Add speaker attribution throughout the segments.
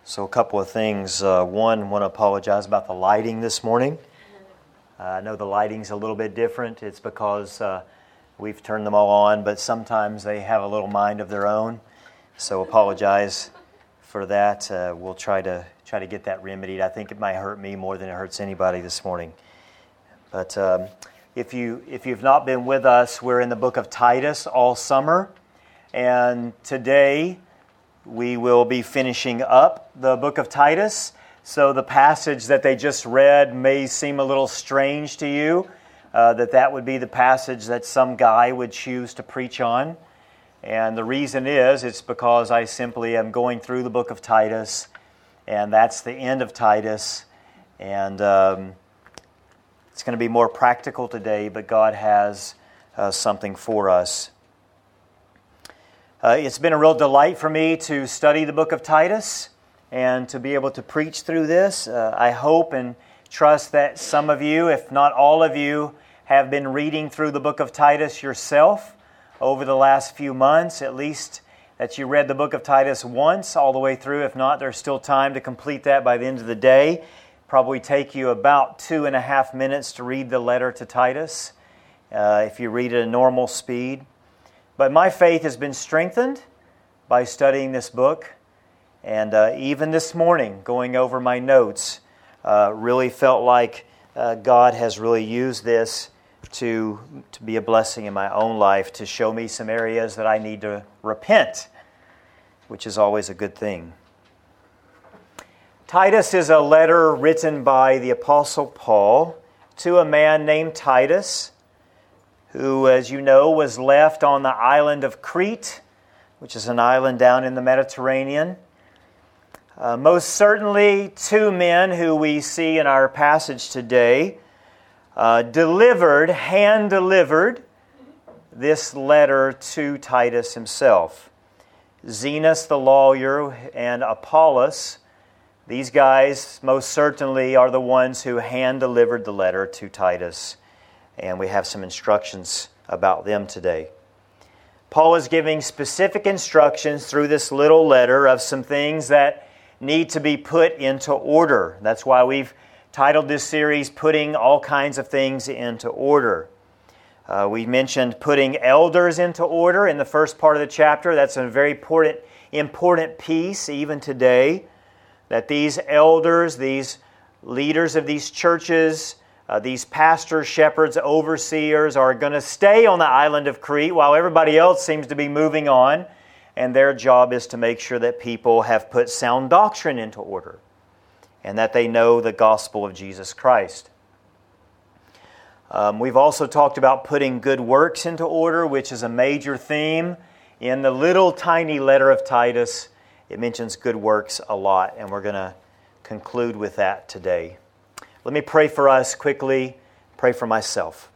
Speaker 1: So a couple of things. One, I want to apologize about the lighting this morning. I know the lighting's a little bit different. It's because we've turned them all on, but sometimes they have a little mind of their own. So apologize for that. We'll try to get that remedied. I think it might hurt me more than it hurts anybody this morning. But if you've not been with us, we're in the book of Titus all summer, and today we will be finishing up the book of Titus. So the passage that they just read may seem a little strange to you, that would be the passage that some guy would choose to preach on. And the reason is, it's because I simply am going through the book of Titus, and that's the end of Titus. And it's going to be more practical today, but God has something for us. It's been a real delight for me to study the book of Titus and to be able to preach through this. I hope and trust that some of you, if not all of you, have been reading through the book of Titus yourself over the last few months, at least that you read the book of Titus once all the way through. If not, there's still time to complete that by the end of the day. Probably take you about 2.5 minutes to read the letter to Titus, if you read at a normal speed. But my faith has been strengthened by studying this book. And even this morning, going over my notes, really felt like God has really used this to be a blessing in my own life, to show me some areas that I need to repent, which is always a good thing. Titus is a letter written by the Apostle Paul to a man named Titus, who, as you know, was left on the island of Crete, which is an island down in the Mediterranean. Most certainly, two men who we see in our passage today hand-delivered this letter to Titus himself. Zenas the lawyer and Apollos, these guys most certainly are the ones who hand-delivered the letter to Titus. And we have some instructions about them today. Paul is giving specific instructions through this little letter of some things that need to be put into order. That's why we've titled this series, Putting All Kinds of Things into Order. We mentioned putting elders into order in the first part of the chapter. That's a very important piece even today, that these elders, these leaders of these churches, these pastors, shepherds, overseers are going to stay on the island of Crete while everybody else seems to be moving on. And their job is to make sure that people have put sound doctrine into order and that they know the gospel of Jesus Christ. We've also talked about putting good works into order, which is a major theme. In the little tiny letter of Titus, it mentions good works a lot, and we're going to conclude with that today. Let me pray for us quickly, pray for myself.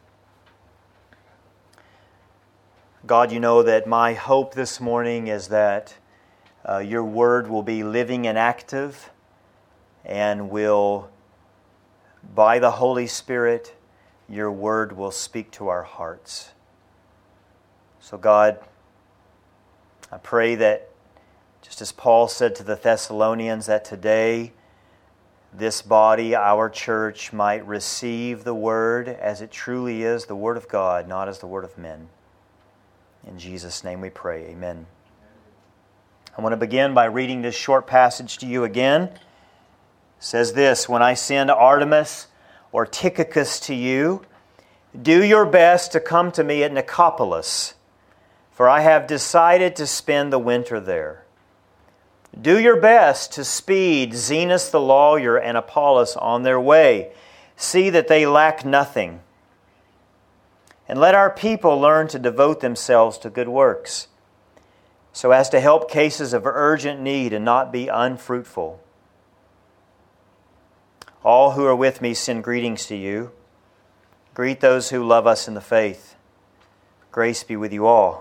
Speaker 1: God, you know that my hope this morning is that your word will be living and active and will, by the Holy Spirit, your word will speak to our hearts. So God, I pray that just as Paul said to the Thessalonians, that today this body, our church, might receive the Word as it truly is, the Word of God, not as the word of men. In Jesus' name we pray. Amen. I want to begin by reading this short passage to you again. It says this, "When I send Artemas or Tychicus to you, do your best to come to me at Nicopolis, for I have decided to spend the winter there. Do your best to speed Zenas the lawyer and Apollos on their way. See that they lack nothing. And let our people learn to devote themselves to good works, so as to help cases of urgent need and not be unfruitful. All who are with me send greetings to you. Greet those who love us in the faith. Grace be with you all."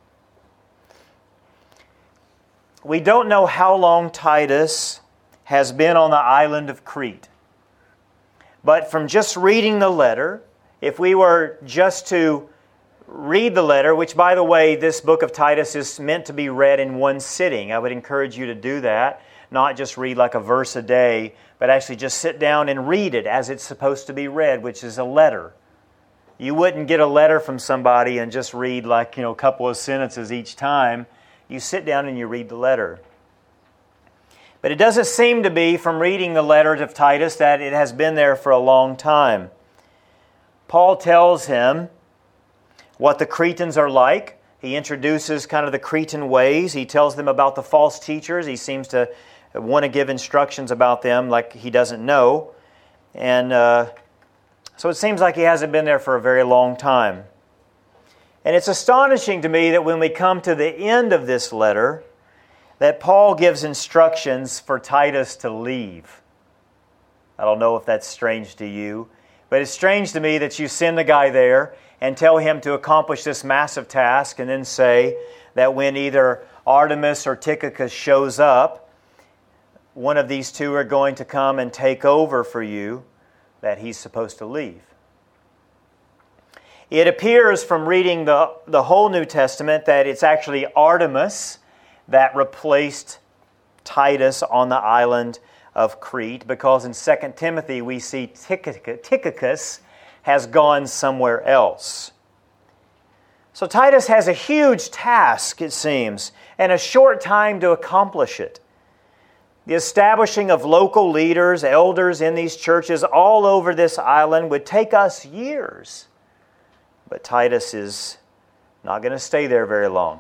Speaker 1: We don't know how long Titus has been on the island of Crete. But from just reading the letter, if we were just to read the letter, which, by the way, this book of Titus is meant to be read in one sitting. I would encourage you to do that. not just read like a verse a day, but actually just sit down and read it as it's supposed to be read, which is a letter. You wouldn't get a letter from somebody and just read like, a couple of sentences each time. You sit down and you read the letter. But it doesn't seem to be from reading the letter of Titus that it has been there for a long time. Paul tells him what the Cretans are like. He introduces kind of the Cretan ways. He tells them about the false teachers. He seems to want to give instructions about them like he doesn't know. And so it seems like he hasn't been there for a very long time. And it's astonishing to me that when we come to the end of this letter, that Paul gives instructions for Titus to leave. I don't know if that's strange to you, but it's strange to me that you send the guy there and tell him to accomplish this massive task and then say that when either Artemas or Tychicus shows up, one of these two are going to come and take over for you, that he's supposed to leave. It appears from reading the whole New Testament that it's actually Artemas that replaced Titus on the island of Crete, because in 2 Timothy we see Tychicus has gone somewhere else. So Titus has a huge task, it seems, and a short time to accomplish it. The establishing of local leaders, elders in these churches all over this island would take us years. But Titus is not going to stay there very long.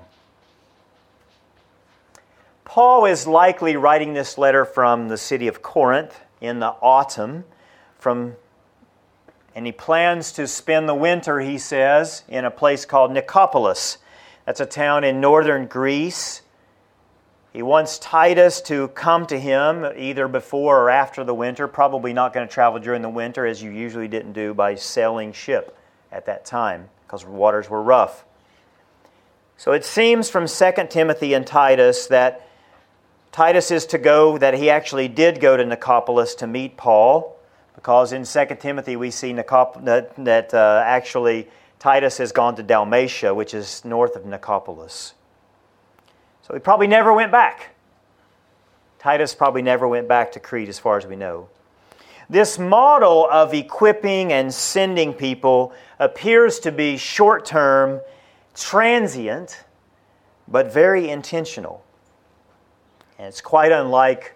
Speaker 1: Paul is likely writing this letter from the city of Corinth in the autumn, and he plans to spend the winter, he says, in a place called Nicopolis. That's a town in northern Greece. He wants Titus to come to him either before or after the winter, probably not going to travel during the winter, as you usually didn't do by sailing ship at that time, because waters were rough. So it seems from 2 Timothy and Titus that Titus is to go, that he actually did go to Nicopolis to meet Paul, because in 2 Timothy we see that actually Titus has gone to Dalmatia, which is north of Nicopolis. So he probably never went back. Titus probably never went back to Crete as far as we know. This model of equipping and sending people appears to be short-term, transient, but very intentional. And it's quite unlike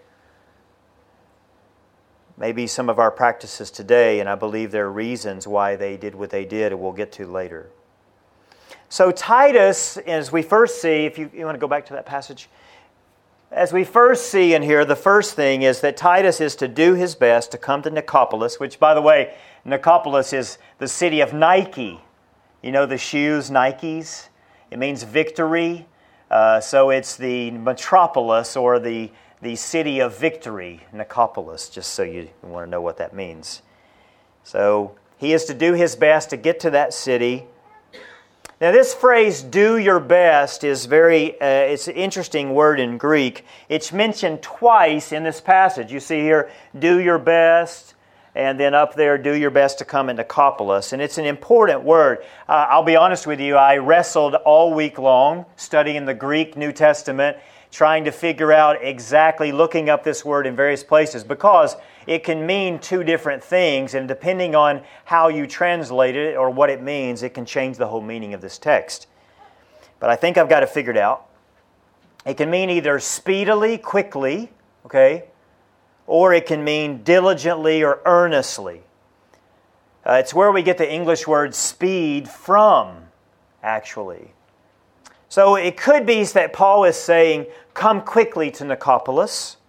Speaker 1: maybe some of our practices today, and I believe there are reasons why they did what they did, and we'll get to later. So Titus, as we first see, if you want to go back to that passage, as we first see in here, the first thing is that Titus is to do his best to come to Nicopolis, which, by the way, Nicopolis is the city of Nike. You know the shoes, Nikes? It means victory. So it's the metropolis, or the city of victory, Nicopolis, just so you want to know what that means. So he is to do his best to get to that city. Now this phrase, do your best, is it's an interesting word in Greek. It's mentioned twice in this passage. You see here, do your best, and then up there, do your best to come into Nicopolis. And it's an important word. I'll be honest with you, I wrestled all week long studying the Greek New Testament, trying to figure out exactly, looking up this word in various places, because it can mean two different things, and depending on how you translate it or what it means, it can change the whole meaning of this text. But I think I've got it figured out. It can mean either speedily, quickly, okay, or it can mean diligently or earnestly. It's where we get the English word speed from, actually. So it could be that Paul is saying, come quickly to Nicopolis.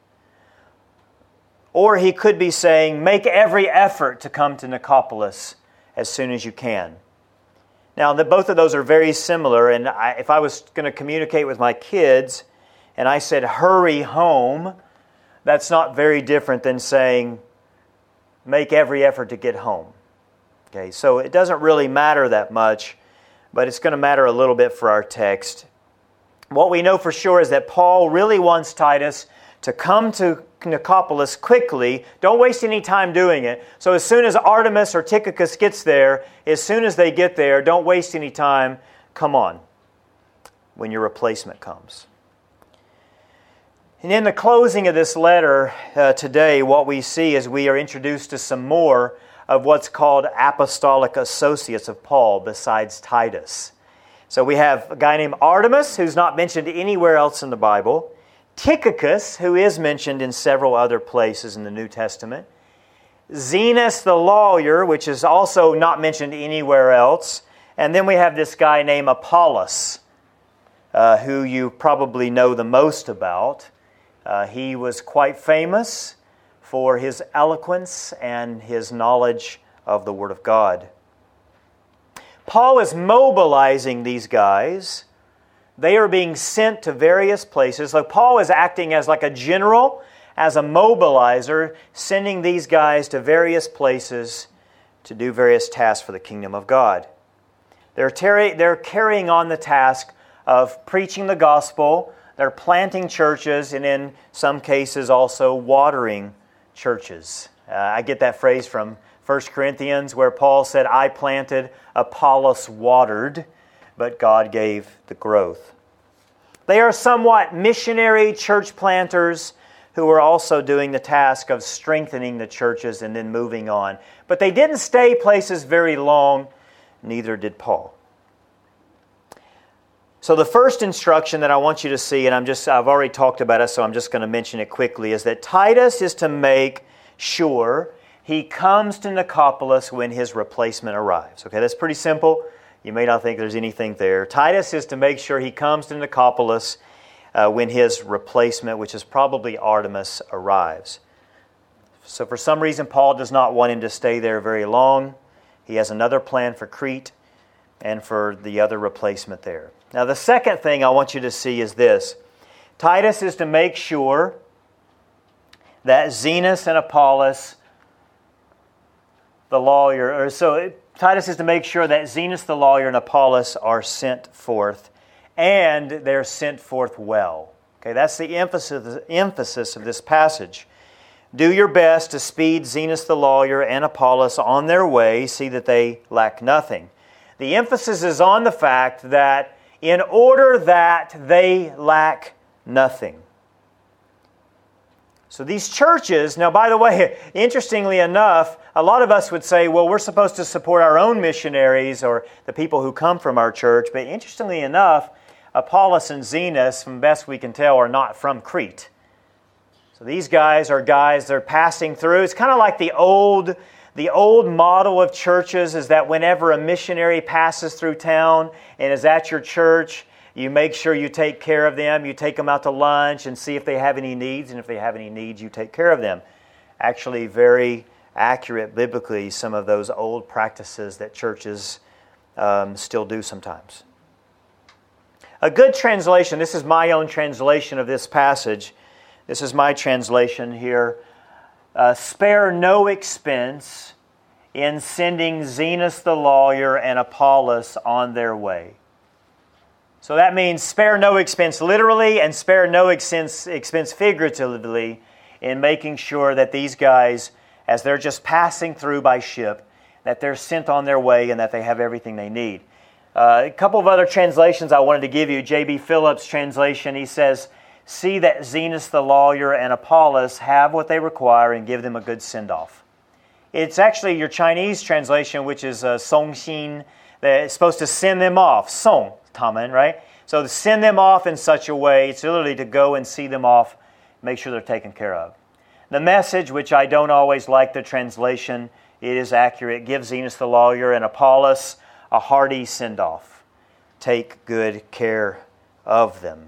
Speaker 1: Or he could be saying, make every effort to come to Nicopolis as soon as you can. Now, both of those are very similar, and if I was going to communicate with my kids, and I said, hurry home, that's not very different than saying, make every effort to get home. Okay, so it doesn't really matter that much, but it's going to matter a little bit for our text. What we know for sure is that Paul really wants Titus to come to Nicopolis quickly. Don't waste any time doing it. So as soon as Artemas or Tychicus gets there, as soon as they get there, don't waste any time. Come on, when your replacement comes. And in the closing of this letter today, what we see is we are introduced to some more of what's called apostolic associates of Paul besides Titus. So we have a guy named Artemas, who's not mentioned anywhere else in the Bible. Tychicus, who is mentioned in several other places in the New Testament. Zenas the lawyer, which is also not mentioned anywhere else. And then we have this guy named Apollos, who you probably know the most about. He was quite famous for his eloquence and his knowledge of the Word of God. Paul is mobilizing these guys. They are being sent to various places. So Paul is acting as like a general, as a mobilizer, sending these guys to various places to do various tasks for the kingdom of God. They're carrying on the task of preaching the gospel. They're planting churches, and in some cases also watering churches. I get that phrase from 1 Corinthians where Paul said, I planted, Apollos watered, but God gave the growth. They are somewhat missionary church planters who are also doing the task of strengthening the churches and then moving on. But they didn't stay places very long, neither did Paul. So the first instruction that I want you to see, and I've already talked about it, so I'm just going to mention it quickly, is that Titus is to make sure he comes to Nicopolis when his replacement arrives. Okay, that's pretty simple. You may not think there's anything there. Titus is to make sure he comes to Nicopolis when his replacement, which is probably Artemas, arrives. So for some reason, Paul does not want him to stay there very long. He has another plan for Crete and for the other replacement there. Now, the second thing I want you to see is this. Titus is to make sure that Zenas and Apollos, the lawyer, Titus is to make sure that Zenas the lawyer and Apollos are sent forth, and they're sent forth well. Okay, that's the emphasis of this passage. Do your best to speed Zenas the lawyer and Apollos on their way, see that they lack nothing. The emphasis is on the fact that in order that they lack nothing. So these churches, now by the way, interestingly enough, a lot of us would say, well, we're supposed to support our own missionaries or the people who come from our church. But interestingly enough, Apollos and Zenas, from best we can tell, are not from Crete. So these guys are guys they're passing through. It's kind of like the old model of churches is that whenever a missionary passes through town and is at your church, you make sure you take care of them. You take them out to lunch and see if they have any needs. And if they have any needs, you take care of them. Actually, very accurate biblically, some of those old practices that churches still do sometimes. A good translation, this is my own translation of this passage. This is my translation here. Spare no expense in sending Zenas the lawyer and Apollos on their way. So that means spare no expense literally and spare no expense figuratively in making sure that these guys, as they're just passing through by ship, that they're sent on their way and that they have everything they need. A couple of other translations I wanted to give you. J.B. Phillips' translation, he says, see that Zenas the lawyer and Apollos have what they require and give them a good send-off. It's actually your Chinese translation, which is Song Xin, that is supposed to send them off. Song, Tamen, right? So to send them off in such a way, it's literally to go and see them off, make sure they're taken care of. The Message, which I don't always like the translation, it is accurate. Give Zenas the lawyer and Apollos a hearty send-off. Take good care of them.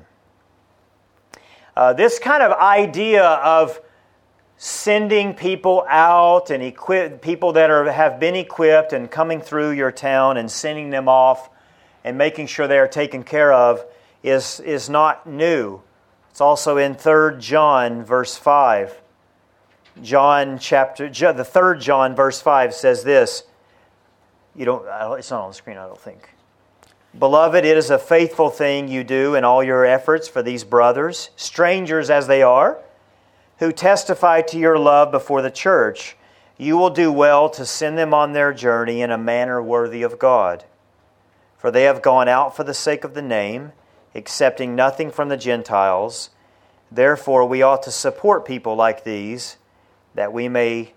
Speaker 1: This kind of idea of sending people out and people that have been equipped and coming through your town and sending them off and making sure they are taken care of is not new. It's also in 3 John verse 5. The 3 John verse 5 says this. It's not on the screen, I don't think. Beloved, it is a faithful thing you do in all your efforts for these brothers, strangers as they are, who testify to your love before the church. You will do well to send them on their journey in a manner worthy of God. For they have gone out for the sake of the name, accepting nothing from the Gentiles. Therefore, we ought to support people like these, that we may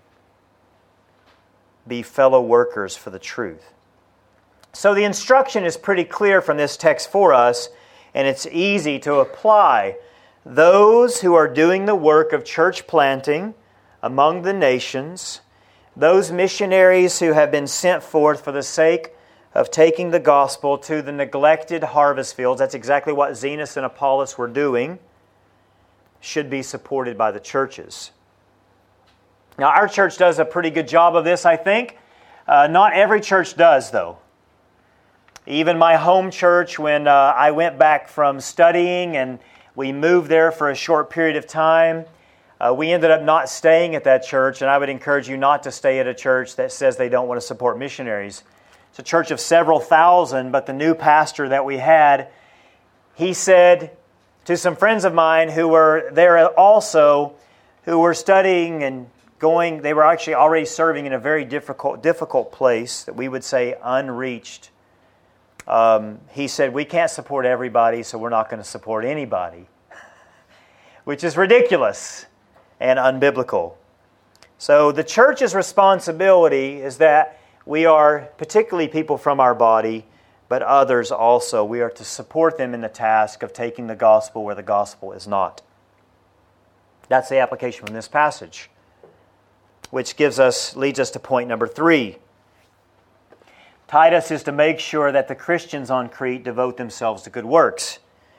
Speaker 1: be fellow workers for the truth. So the instruction is pretty clear from this text for us, and it's easy to apply. Those who are doing the work of church planting among the nations, those missionaries who have been sent forth for the sake of taking the gospel to the neglected harvest fields, that's exactly what Zenos and Apollos were doing, should be supported by the churches. Now, our church does a pretty good job of this, I think. Not every church does, though. Even my home church, when I went back from studying and we moved there for a short period of time, we ended up not staying at that church, and I would encourage you not to stay at a church that says they don't want to support missionaries. It's a church of several thousand, but the new pastor that we had, he said to some friends of mine who were there also, who were studying and going, they were actually already serving in a very difficult place that we would say unreached. He said, we can't support everybody, so we're not going to support anybody, which is ridiculous and unbiblical. So the church's responsibility is that we are, particularly people from our body, but others also, we are to support them in the task of taking the gospel where the gospel is not. That's the application from this passage, which leads us to point number 3. Titus is to make sure that the Christians on Crete devote themselves to good works.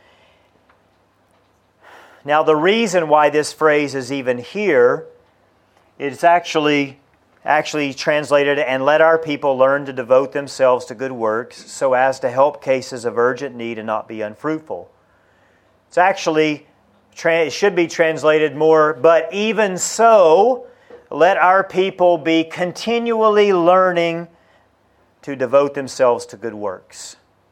Speaker 1: Now, the reason why this phrase is even here, it's actually translated, and let our people learn to devote themselves to good works so as to help cases of urgent need and not be unfruitful. It's actually, it should be translated more, but even so, let our people be continually learning to devote themselves to good works.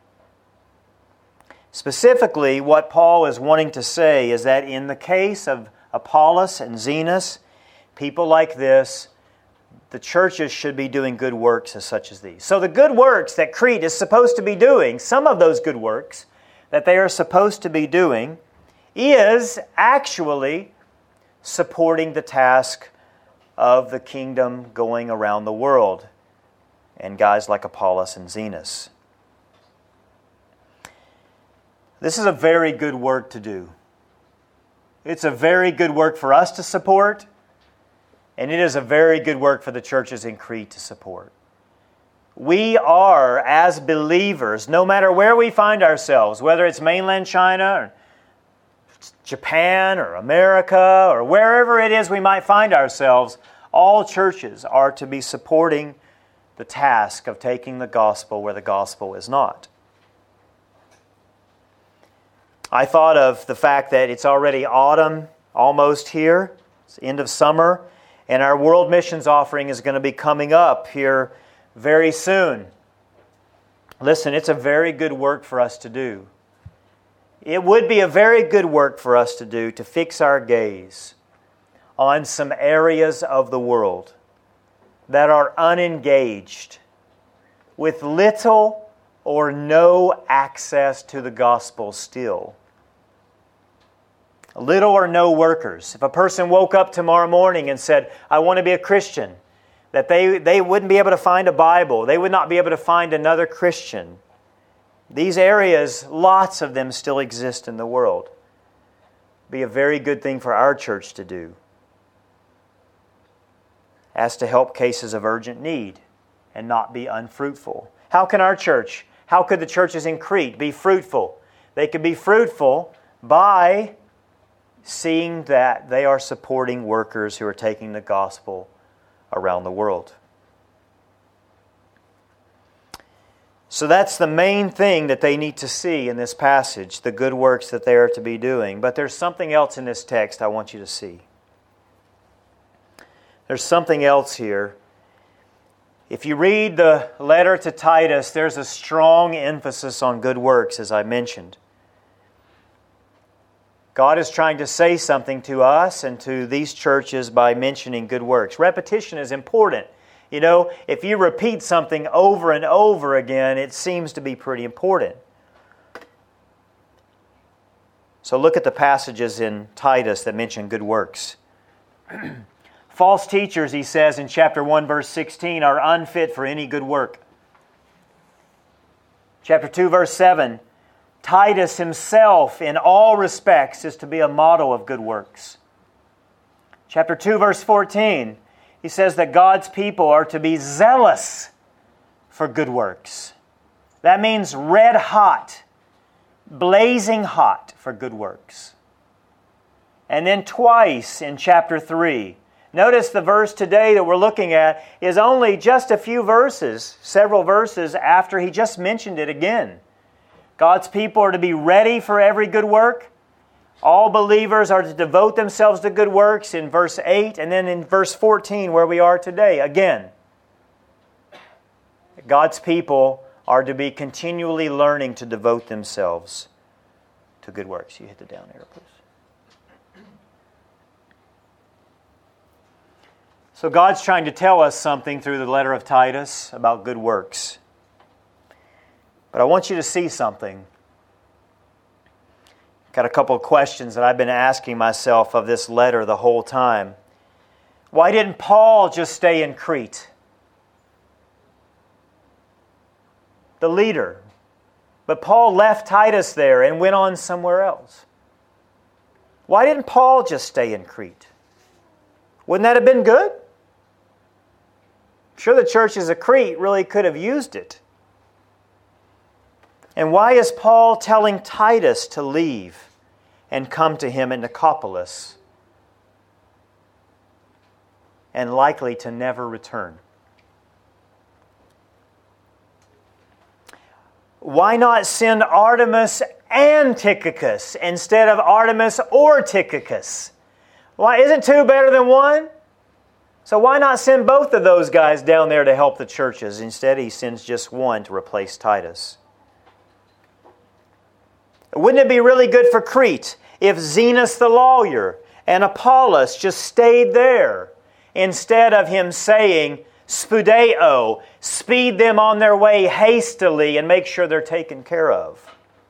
Speaker 1: Specifically, what Paul is wanting to say is that in the case of Apollos and Zenos, people like this, the churches should be doing good works as such as these. So the good works that Crete is supposed to be doing, some of those good works that they are supposed to be doing, is actually supporting the task of the kingdom going around the world, and guys like Apollos and Zenos. This is a very good work to do. It's a very good work for us to support, and it is a very good work for the churches in Crete to support. We are, as believers, no matter where we find ourselves, whether it's mainland China or Japan or America or wherever it is we might find ourselves, all churches are to be supporting the task of taking the gospel where the gospel is not. I thought of the fact that it's already autumn, almost here. It's the end of summer, and our World Missions Offering is going to be coming up here very soon. Listen, it's a very good work for us to do. It would be a very good work for us to do to fix our gaze on some areas of the world that are unengaged, with little or no access to the gospel still. Little or no workers. If a person woke up tomorrow morning and said, I want to be a Christian, that they wouldn't be able to find a Bible. They would not be able to find another Christian. These areas, lots of them still exist in the world. Be a very good thing for our church to do, as to help cases of urgent need and not be unfruitful. How can our church, how could the churches in Crete be fruitful? They could be fruitful by seeing that they are supporting workers who are taking the gospel around the world. So that's the main thing that they need to see in this passage, the good works that they are to be doing. But there's something else in this text I want you to see. There's something else here. If you read the letter to Titus, there's a strong emphasis on good works, as I mentioned. God is trying to say something to us and to these churches by mentioning good works. Repetition is important. You know, if you repeat something over and over again, it seems to be pretty important. So look at the passages in Titus that mention good works. False teachers, he says in chapter 1, verse 16, are unfit for any good work. Chapter 2, verse 7, Titus himself, in all respects, is to be a model of good works. Chapter 2, verse 14, he says that God's people are to be zealous for good works. That means red hot, blazing hot for good works. And then twice in chapter 3, notice the verse today that we're looking at is only just a few verses, several verses after he just mentioned it again. God's people are to be ready for every good work. All believers are to devote themselves to good works in verse 8, and then in verse 14 where we are today, again. God's people are to be continually learning to devote themselves to good works. You hit the down arrow, please. So God's trying to tell us something through the letter of Titus about good works. But I want you to see something. Got a couple of questions that I've been asking myself of this letter the whole time. Why didn't Paul just stay in Crete? The leader. But Paul left Titus there and went on somewhere else. Why didn't Paul just stay in Crete? Wouldn't that have been good? I'm sure the churches of Crete really could have used it. And why is Paul telling Titus to leave and come to him in Nicopolis and likely to never return? Why not send Artemas and Tychicus instead of Artemas or Tychicus? Why isn't two better than one? So why not send both of those guys down there to help the churches? Instead, he sends just one to replace Titus. Wouldn't it be really good for Crete if Zenas the lawyer and Apollos just stayed there instead of him saying, Spudeo, speed them on their way hastily and make sure they're taken care of?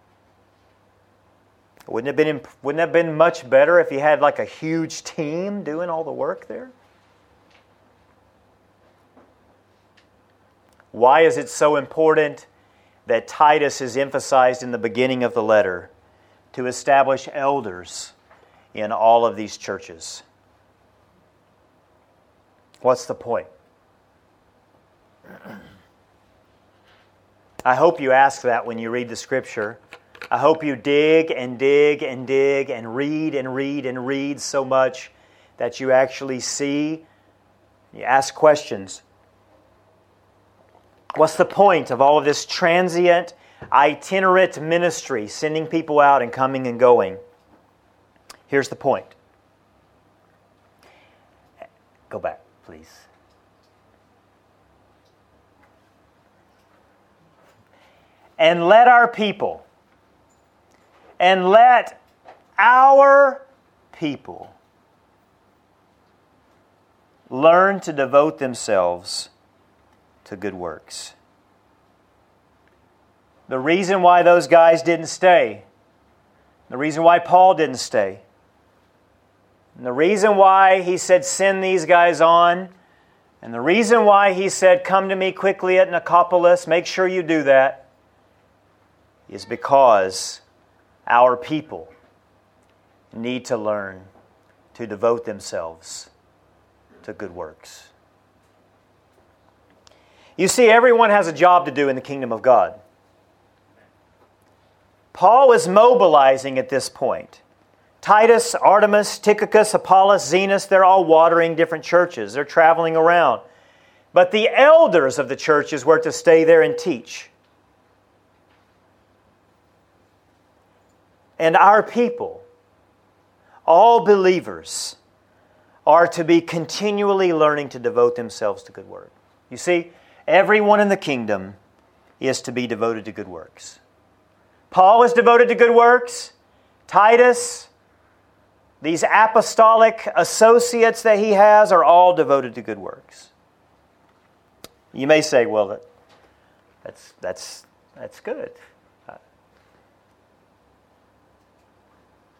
Speaker 1: Wouldn't it have been much better if you had like a huge team doing all the work there? Why is it so important that Titus is emphasized in the beginning of the letter to establish elders in all of these churches? What's the point? I hope you ask that when you read the Scripture. I hope you dig and dig and dig and read and read and read so much that you actually see, you ask questions. What's the point of all of this transient, itinerant ministry, sending people out and coming and going? Here's the point. Go back, please. And let our people, and let our people learn to devote themselves to good works. The reason why those guys didn't stay, the reason why Paul didn't stay, and the reason why he said send these guys on, and the reason why he said come to me quickly at Nicopolis, make sure you do that, is because our people need to learn to devote themselves to good works. You see, everyone has a job to do in the kingdom of God. Paul is mobilizing at this point. Titus, Artemas, Tychicus, Apollos, Zenas, they're all watering different churches. They're traveling around. But the elders of the churches were to stay there and teach. And our people, all believers, are to be continually learning to devote themselves to good work. You see, everyone in the kingdom is to be devoted to good works. Paul is devoted to good works. Titus, these apostolic associates that he has are all devoted to good works. You may say, well, that's good.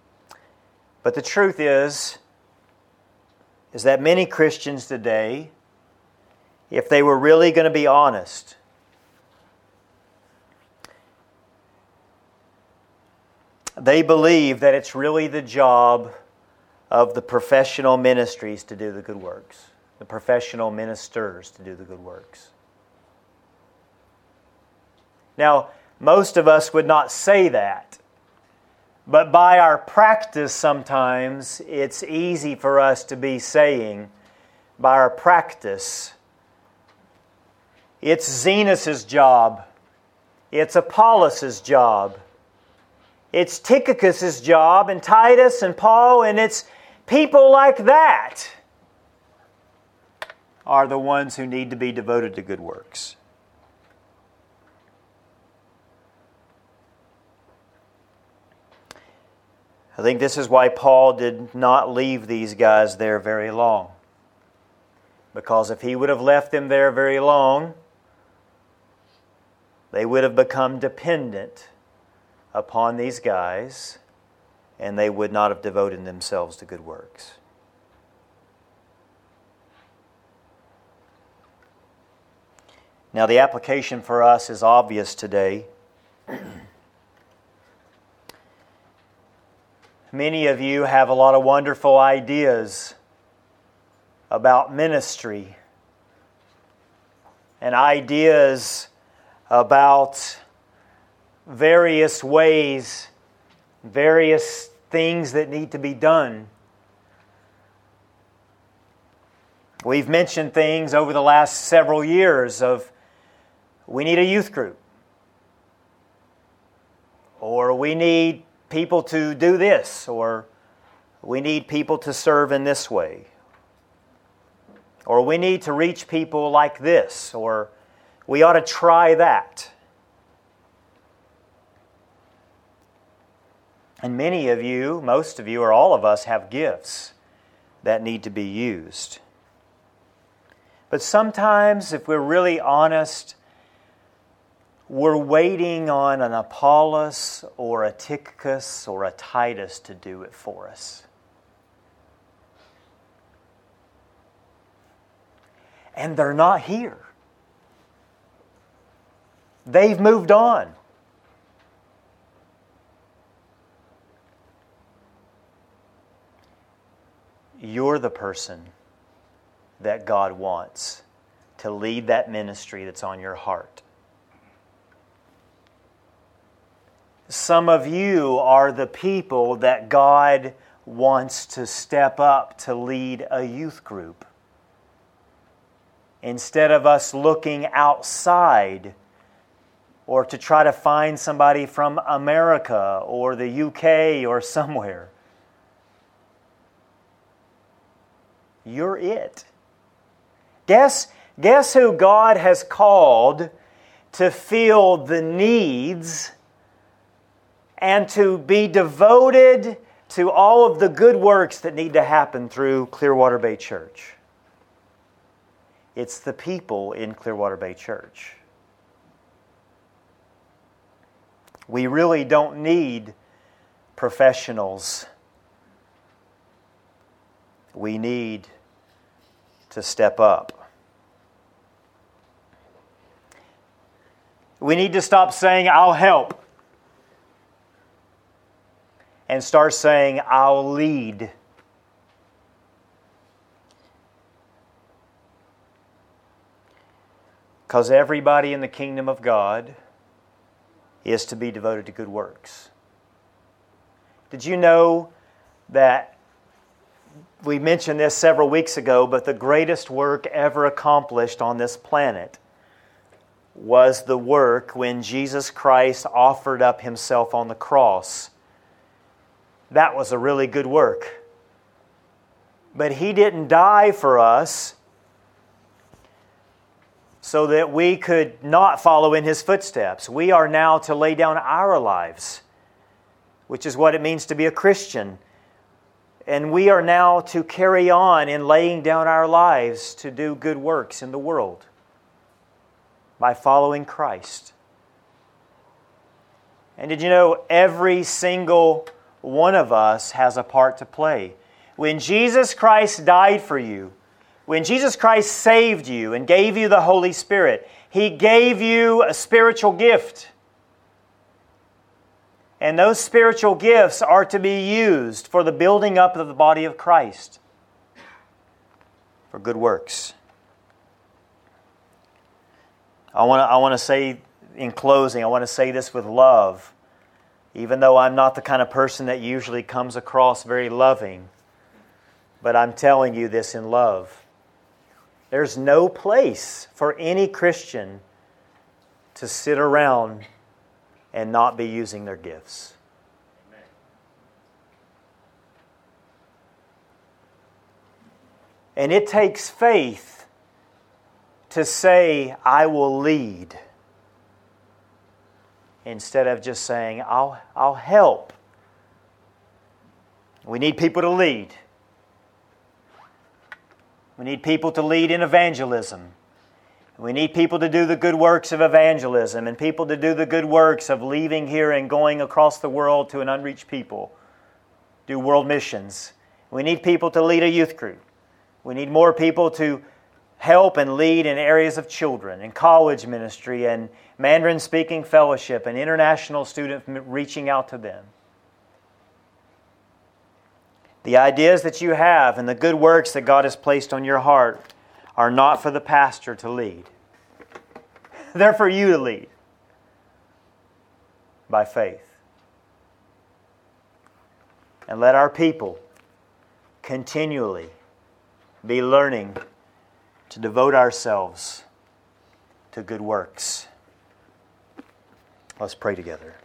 Speaker 1: But the truth is that many Christians today, if they were really going to be honest, they believe that it's really the job of the professional ministries to do the good works, the professional ministers to do the good works. Now, most of us would not say that, but by our practice sometimes it's easy for us to be saying, by our practice, it's Zenas' job, it's Apollos' job, it's Tychicus' job, and Titus and Paul, and it's people like that are the ones who need to be devoted to good works. I think this is why Paul did not leave these guys there very long. Because if he would have left them there very long, they would have become dependent upon these guys, and they would not have devoted themselves to good works. Now, the application for us is obvious today. Many of you have a lot of wonderful ideas about ministry and ideas about various ways, various things that need to be done. We've mentioned things over the last several years of we need a youth group, or we need people to do this, or we need people to serve in this way, or we need to reach people like this, or we ought to try that. And many of you, most of you, or all of us have gifts that need to be used. But sometimes, if we're really honest, we're waiting on an Apollos or a Tychicus or a Titus to do it for us. And they're not here. They've moved on. You're the person that God wants to lead that ministry that's on your heart. Some of you are the people that God wants to step up to lead a youth group. Instead of us looking outside or to try to find somebody from America or the UK or somewhere. You're it. Guess who God has called to fill the needs and to be devoted to all of the good works that need to happen through Clearwater Bay Church? It's the people in Clearwater Bay Church. We really don't need professionals. We need to step up. We need to stop saying, "I'll help," and start saying, "I'll lead." Because everybody in the kingdom of God is to be devoted to good works. Did you know that we mentioned this several weeks ago, but the greatest work ever accomplished on this planet was the work when Jesus Christ offered up Himself on the cross. That was a really good work. But He didn't die for us so that we could not follow in His footsteps. We are now to lay down our lives, which is what it means to be a Christian. And we are now to carry on in laying down our lives to do good works in the world by following Christ. And did you know every single one of us has a part to play. When Jesus Christ died for you, when Jesus Christ saved you and gave you the Holy Spirit, He gave you a spiritual gift. And those spiritual gifts are to be used for the building up of the body of Christ, for good works. I want to say in closing, I want to say this with love. Even though I'm not the kind of person that usually comes across very loving, but I'm telling you this in love. There's no place for any Christian to sit around and not be using their gifts. And it takes faith to say, I will lead, instead of just saying, I'll help. We need people to lead. We need people to lead in evangelism. We need people to do the good works of evangelism and people to do the good works of leaving here and going across the world to an unreached people. Do world missions. We need people to lead a youth group. We need more people to help and lead in areas of children and college ministry and Mandarin speaking fellowship and international student reaching out to them. The ideas that you have and the good works that God has placed on your heart are not for the pastor to lead. They're for you to lead by faith. And let our people continually be learning to devote ourselves to good works. Let's pray together.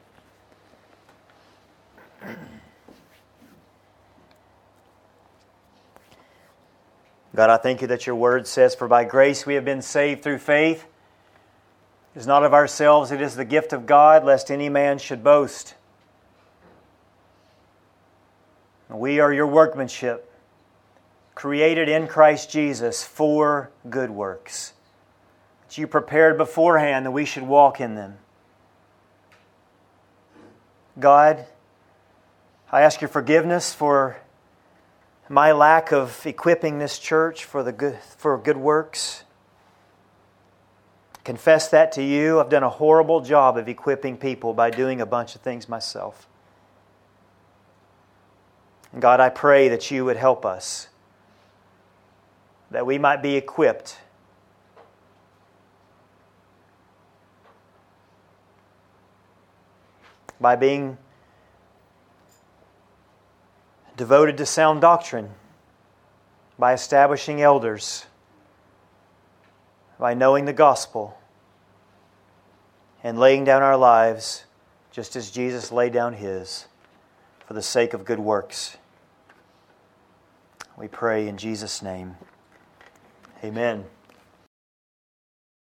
Speaker 1: God, I thank You that Your Word says, for by grace we have been saved through faith. It is not of ourselves, it is the gift of God, lest any man should boast. We are Your workmanship, created in Christ Jesus for good works, that You prepared beforehand that we should walk in them. God, I ask Your forgiveness for my lack of equipping this church for good works. Confess that to You. I've done a horrible job of equipping people by doing a bunch of things myself. And God, I pray that You would help us, that we might be equipped by being devoted to sound doctrine, by establishing elders, by knowing the gospel, and laying down our lives just as Jesus laid down His for the sake of good works. We pray in Jesus' name. Amen.